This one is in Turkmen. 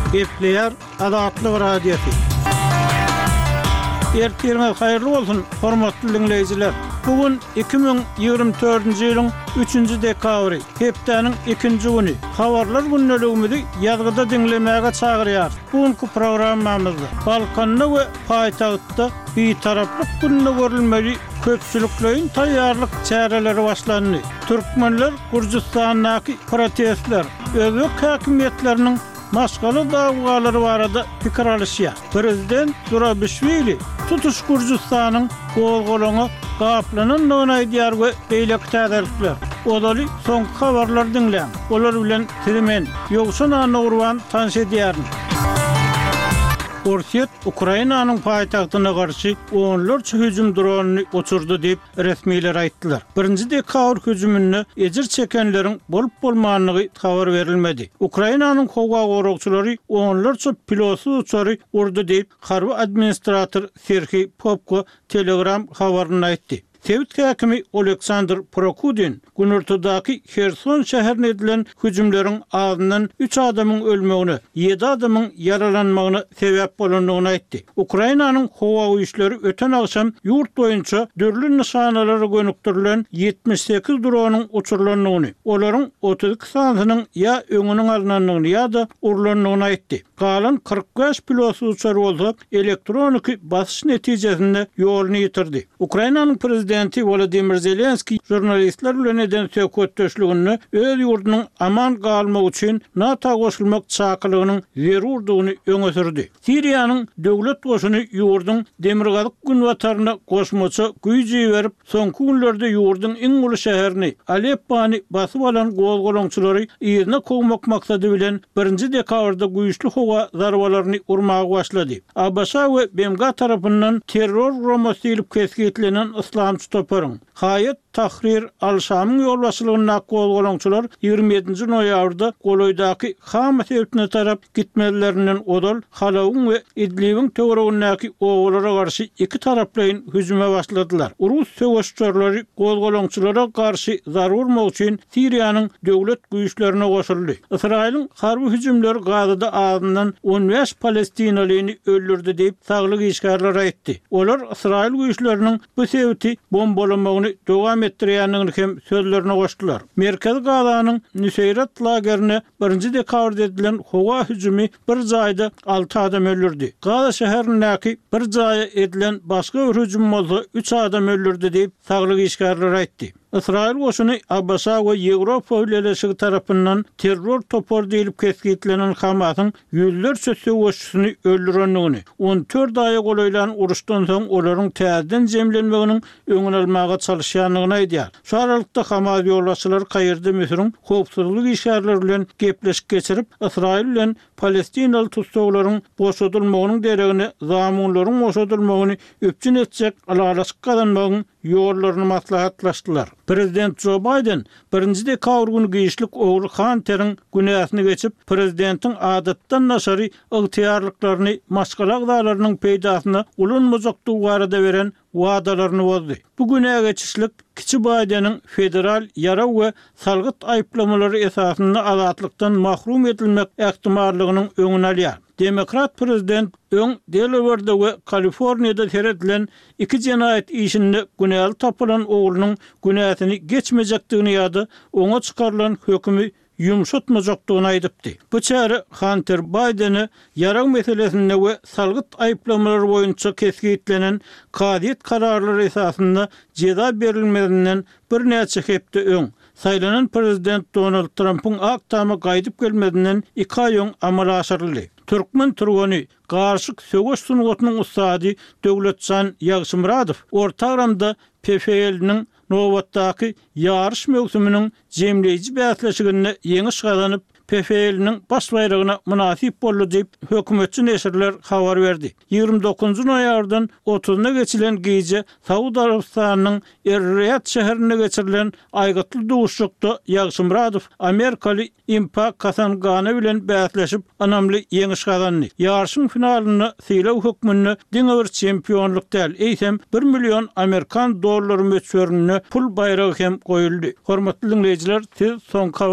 Gepleyer Adatlyk radiosu. Ertirňiz haýyrly bolsun, hormatly dinleýijiler. Bugün 2024-nji ýylyň 3-nji dekabry, hepdeniň 2-nji güni. Habarlar günneligimizi ýazgyda dinlemäge çagyrýar. Bugünkü programmamyzda Balkanda we paýtagtda bitaraplyk gününe görülmeli köpçülüklerin taýýarlyk çäreleri başlandy. Türkmenler Gürjistanyňky protestler, özbek häkimetleriniň maskaly dawgalary barada pikir alışýar. Prezident Zurabishvili tutuş Gürjistanyň golgolaňy gaplanan aýdýar we beýlek täzelikler. Odaly soňky habarlar dinleň. Olar bilen Türkmen ýogşuna nurwan tanş edýär. Orsiýet Ukrainanyň paýtagtyna garşy onlarça hüjüm dronuny uçurdy diýip resmiler aýtdylar. 1-nji dekabr hüjümüne ejir çekenleriň bolup bolmagyny habar berilmedi. Ukrainanyň howa gorugçylary onlarça pilotsy uçary urdy diýip harby administrator Serhiy Popko Telegram habaryny aýtdy. Tevit häkimi Oleksandr Prokudin Günürtüdäki Kherson şäherine edilen hüjümleriň azyndan 3 adamyň ölmegini, 7 adamyň yaralanmagyna sebäp bolandygyny aýtdy. Ukrainanyň howa güýçleri öten akşam ýurt boýunça dörli nişanalara gönüktirilen 78 dronyň uçurulanyny, olaryň 32 sanynyň ýa öňüniň alynanyny ýa-da urulanyny aýtdy. Galan 45 pilot uçar bolsa elektronik basyş netijesinde ýoluny ýitirdi. Ukrainanyň prezidenti Volodymyr Zelenski jurnalistler bilen eden söhbetdeşligini öz ýurdunyň aman galmagy üçin NATO goşulmak çakylygynyň zerurdygyny öňe sürdi. Siriýanyň döwlet goşuny ýurduň demirgalyk günwataryna goşmaça güýji berip, soňky günlerde ýurduň iň uly şäherini Aleppany basyp alan golgolaňçylary ýerine kowmak maksady bilen 1-nji dekabrda güýçli howa zarbalaryny urmagy başlady. Abasa we BMG tarapyndan terror romasy diýilip kesgitlenen İslamçy toparyn Hayat Tahrir al-Şamyň ýolbaşçylygyna golgolaňçylar 27-nji noýabrda Goloýdaky Hamas ýurtuna tarap gitmelerinden odal Halawyň we Idlib'in töweregindäki owalara garşy iki taraplaýyn hüjüme başladylar. Rus söwüşçüleri golgolaňçylara garşy zarur bolmak üçin Siriýanyň döwlet güýçlerine goşuldy. Israýlyň harby hüjümleri Gazada azyndan 15 Palestinalyny öldürdi diýip saglyk işgärler aýtdy. Olar Israýl güýçleriniň bu sebäpli bombalamagyny dowam etdirýändigini hem sözlerine goşdular. Merkez Gazanyň Nusayrat lagerine 1-nji dekabrda edilen howa hüjümi bir jaýda 6 adam öldürdi. Gaza şäherindäki bir jaýa edilen başga bir hüjüm bolsa 3 adam öldürdi diýip saglyk işgärler aýtdy. Israýil goşuny Abasa we Ýewropa ýöleşigi tarapyndan terror topar diýilip kesgitlenen Hamasyň ýüzlerçe söwüşçüsini öldürendigini, 14 aýa golaýlan uruşdan soň olaryň täzeden jemlenmeginiň öňüni almaga çalışýanlygyny aýdýar. Şu aralykda Hamas ýolbaşçylary Kaýyrda Misiriň howpsuzlyk işgärleri bilen gepleşik geçirip, Israýil bilen Palestinaly tutsaklaryň boşadylmagynyň deregini, zamanlaryň boşadylmagyny öpçün etjek alalaşyk kazanmagyň ýollaryny maslahatlaşdylar. Prezident Joe Biden 1-nji dekabr günü giýişlik ogly Hunter'iň günäsini geçip, prezidentiň adatdan naşary ygtyýarlyklaryny maşgalak dalarynyň peýdasyna ulanmazakdygy barada beren wadalaryny bozdy. Bu günä geçişlik Kiçi Biden'in federal yara we salgyt aýplamalary esasynda azatlykdan mahrum edilmek ähtimallygynyň öňüni alýar. Demokrat prezident Delaware we Kaliforniýada seredilen iki jenaýat işinde günäli tapylan oglunyň günäsini geçmejekdigini ýa-da oňa çykarylan hökümi yumşatmajakdygyny aýdypdy. Bu çäre Hunter Biden'i yara meselesinde we salgyt aýplamalary boýunça kesgitlenen kadyet kararlary esasynda jeda berilmedinden bir näçe hepde öň saýlanan prezident Donald Trump'ın aktama gaýdyp gelmedinden 2 aý öň amala aşyryldy. Türkmen turgany garşyk söwüş sunugatynyň ustady Döwletjan Ýagşymyradow ortagramda PFL-niň Nowatdaky ýarış mewsüminiň jemleýiji bäsleşigine ýeňiş gazanyp PFL-niň baş bayragyna münasip boldy diýip hökümetçi neşirler habar berdi. 29 noýabrdan 30-na geçilen gece Saudi Arabistanynyň Er-Riyad şäherine geçirilen aýgatly duşukda Ýagşymyradow Amerikaly Impak Kasangany bilen bäsleşip anamly ýeňiş gazandy. Ýarşyň finalyny sylaw hökmünde diňe bir çempionluk däl, eýsem 1 million Amerikan dollary möçberine pul bayragy hem goýuldy. Hormatly dinleýijiler, siz soňky